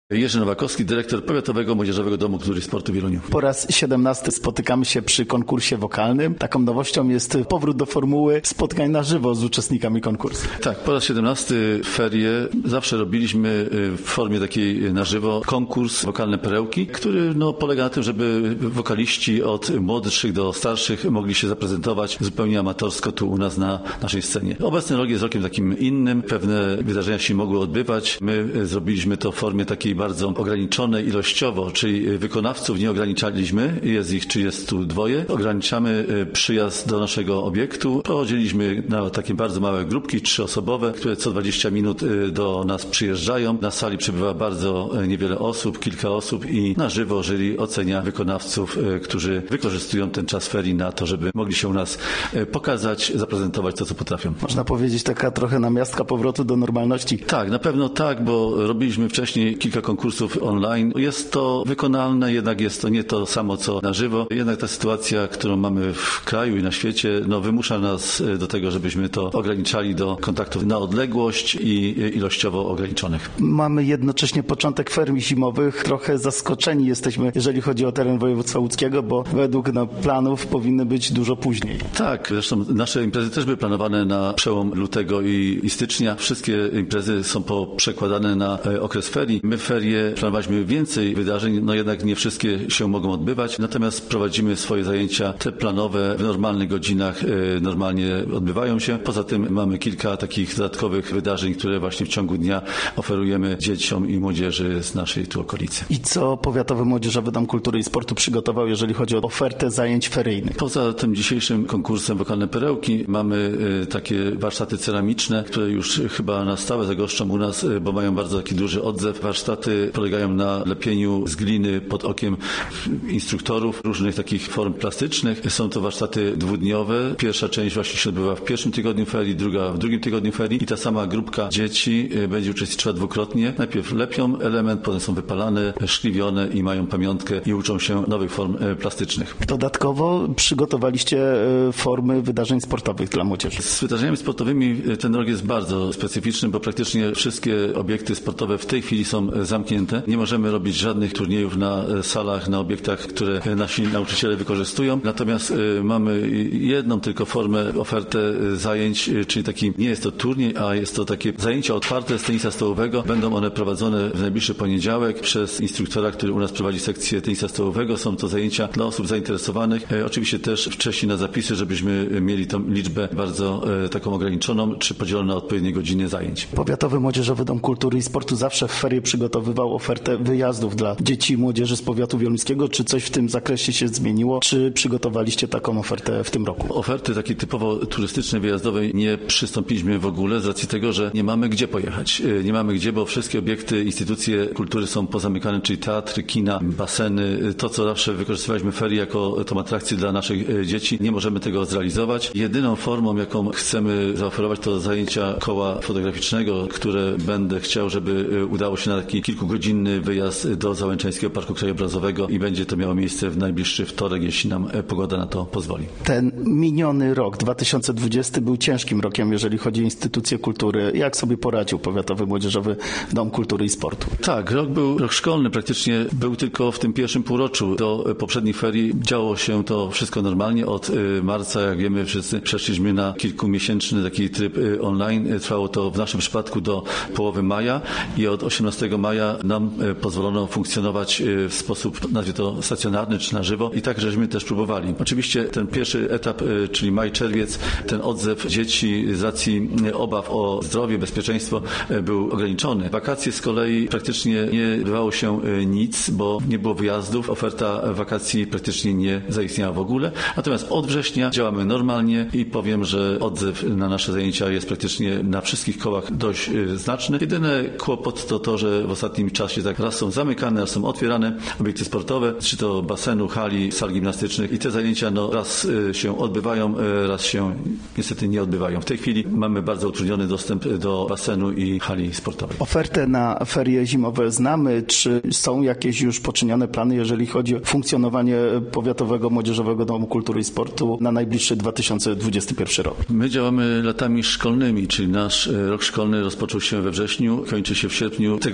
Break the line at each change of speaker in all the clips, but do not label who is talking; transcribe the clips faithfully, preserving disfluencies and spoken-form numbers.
Jerzy Nowakowski, dyrektor Powiatowego Młodzieżowego Domu Kultury i Sportu w Wieluniu.
Po raz siedemnasty spotykamy się przy konkursie wokalnym. Taką nowością jest powrót do formuły spotkań na żywo z uczestnikami konkursu.
Tak, po raz siedemnasty ferie zawsze robiliśmy w formie takiej na żywo konkurs Wokalne Perełki, który no, polega na tym, żeby wokaliści od młodszych do starszych mogli się zaprezentować zupełnie amatorsko tu u nas na naszej scenie. Obecny rok jest rokiem takim innym. Pewne wydarzenia się mogły odbywać. My zrobiliśmy to w formie takiej bardzo ograniczonej ilościowo, czyli wykonawców nie ograniczaliśmy, jest ich trzydziestu dwa. Ograniczamy przyjazd do naszego obiektu. Podzieliliśmy na takie bardzo małe grupki, trzyosobowe, które co dwadzieścia minut do nas przyjeżdżają. Na sali przebywa bardzo niewiele osób, kilka osób i na żywo jury ocenia wykonawców, którzy wykorzystują ten czas ferii na to, żeby mogli się u nas pokazać, zaprezentować to, co potrafią.
Można powiedzieć taka trochę namiastka powrotu do normalności.
Tak, na pewno tak, bo robiliśmy wcześniej kilka konkursów online. Jest to wykonalne, jednak jest to nie to samo, co na żywo. Jednak ta sytuacja, którą mamy w kraju i na świecie, no, wymusza nas do tego, żebyśmy to ograniczali do kontaktów na odległość i ilościowo ograniczonych.
Mamy jednocześnie początek ferii zimowych. Trochę zaskoczeni jesteśmy, jeżeli chodzi o teren województwa łódzkiego, bo według no, planów powinny być dużo później.
Tak, zresztą nasze imprezy też były planowane na przełom lutego i, i stycznia. Wszystkie imprezy są poprzekładane na e, okres ferii. My w ferie planowaliśmy więcej wydarzeń, no jednak nie wszystkie się mogą odbywać. Natomiast prowadzimy swoje zajęcia, te planowe w normalnych godzinach e, normalnie odbywają się. Poza tym mamy kilka takich dodatkowych wydarzeń, które właśnie w ciągu dnia oferujemy dzieciom i młodzieży z naszej tu okolicy.
I co Powiatowy Młodzieżowy Dom Kultury i Sportu przygotował, jeżeli chodzi o ofertę zajęć feryjnych?
Poza tym dzisiejszym konkursem Wokalne Perełki mamy y, takie warsztaty ceramiczne, które już chyba na stałe zagoszczą u nas, y, bo mają bardzo taki duży odzew. Warsztaty polegają na lepieniu z gliny pod okiem instruktorów różnych takich form plastycznych. Są to warsztaty dwudniowe. Pierwsza część właśnie się odbywa w pierwszym tygodniu ferii, druga w drugim tygodniu ferii i ta sama grupka dzieci y, będzie uczestniczyła dwukrotnie. Najpierw lepią element, potem są wypalane, szkliwione i mają pamiątkę i uczą się nowych form y, plastycznych.
Dodatkowo przygotowaliście formy wydarzeń sportowych dla młodzieży.
Z wydarzeniami sportowymi ten rok jest bardzo specyficzny, bo praktycznie wszystkie obiekty sportowe w tej chwili są zamknięte. Nie możemy robić żadnych turniejów na salach, na obiektach, które nasi nauczyciele wykorzystują. Natomiast mamy jedną tylko formę, ofertę zajęć, czyli taki, nie jest to turniej, a jest to takie zajęcia otwarte z tenisa stołowego. Będą one prowadzone w najbliższy poniedziałek przez instruktora, który u nas prowadzi sekcję tenisa stołowego. Są to zajęcia dla osób zainteresowanych. Oczywiście też wcześniej na zapisy, żebyśmy mieli tą liczbę bardzo e, taką ograniczoną, czy podzieloną na odpowiednie godziny zajęć.
Powiatowy Młodzieżowy Dom Kultury i Sportu zawsze w ferie przygotowywał ofertę wyjazdów dla dzieci i młodzieży z powiatu wieluńskiego. Czy coś w tym zakresie się zmieniło? Czy przygotowaliście taką ofertę w tym roku?
Oferty takiej typowo turystycznej, wyjazdowej nie przystąpiliśmy w ogóle z racji tego, że nie mamy gdzie pojechać. Nie mamy gdzie, bo wszystkie obiekty, instytucje kultury są pozamykane, czyli teatry, kina, baseny. To, co zawsze wykorzystywaliśmy w ferii jako tą atrakcję dla naszych dzieci, nie możemy tego zrealizować. Jedyną formą, jaką chcemy zaoferować, to zajęcia koła fotograficznego, które będę chciał, żeby udało się na taki kilkugodzinny wyjazd do Załęczańskiego Parku Krajobrazowego i będzie to miało miejsce w najbliższy wtorek, jeśli nam pogoda na to pozwoli.
Ten miniony rok, dwa tysiące dwudziesty, był ciężkim rokiem, jeżeli chodzi o instytucje kultury. Jak sobie poradził Powiatowy Młodzieżowy Dom Kultury i Sportu?
Tak, rok był rok szkolny, praktycznie był tylko w tym pierwszym półroczu. Do poprzednich ferii działo się to wszystko normalnie. Od marca, jak wiemy, wszyscy przeszliśmy na kilkumiesięczny taki tryb online. Trwało to w naszym przypadku do połowy maja i od osiemnastego maja nam pozwolono funkcjonować w sposób, nazwijmy to, stacjonarny czy na żywo i tak żeśmy też próbowali. Oczywiście ten pierwszy etap, czyli maj, czerwiec, ten odzew dzieci z racji obaw o zdrowie, bezpieczeństwo był ograniczony. Wakacje z kolei praktycznie nie odbywało się nic, bo nie było wyjazdów. Oferta wakacji praktycznie nie zaistniała w ogóle. Natomiast od września działamy normalnie i powiem, że odzew na nasze zajęcia jest praktycznie na wszystkich kołach dość znaczny. Jedyny kłopot to to, że w ostatnim czasie tak raz są zamykane, raz są otwierane obiekty sportowe, czy to basenu, hali, sal gimnastycznych i te zajęcia no, raz się odbywają, raz się niestety nie odbywają. W tej chwili mamy bardzo utrudniony dostęp do basenu i hali sportowej.
Ofertę na ferie zimowe znamy. Czy są jakieś już poczynione plany, jeżeli chodzi o funkcjonowanie Powiatowego Młodzieżowego Domu Kultury i Sportu na najbliższy dwa tysiące dwudziesty pierwszy rok?
My działamy latami szkolnymi, czyli nasz rok szkolny rozpoczął się we wrześniu, kończy się w sierpniu tego roku.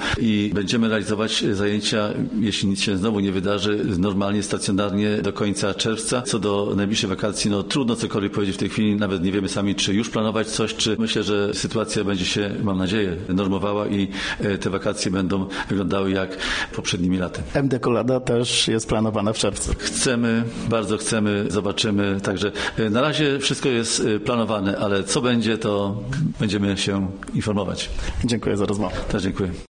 i będziemy realizować zajęcia, jeśli nic się znowu nie wydarzy, normalnie, stacjonarnie do końca czerwca. Co do najbliższej wakacji, no trudno cokolwiek powiedzieć w tej chwili, nawet nie wiemy sami, czy już planować coś, czy myślę, że sytuacja będzie się, mam nadzieję, normowała i te wakacje będą wyglądały jak poprzednimi laty.
M D Kolada też jest planowana w czerwcu.
Chcemy, bardzo chcemy, zobaczymy. Także na razie wszystko jest planowane, ale co będzie, to będziemy się informować.
Dziękuję za rozmowę.
Też dziękuję.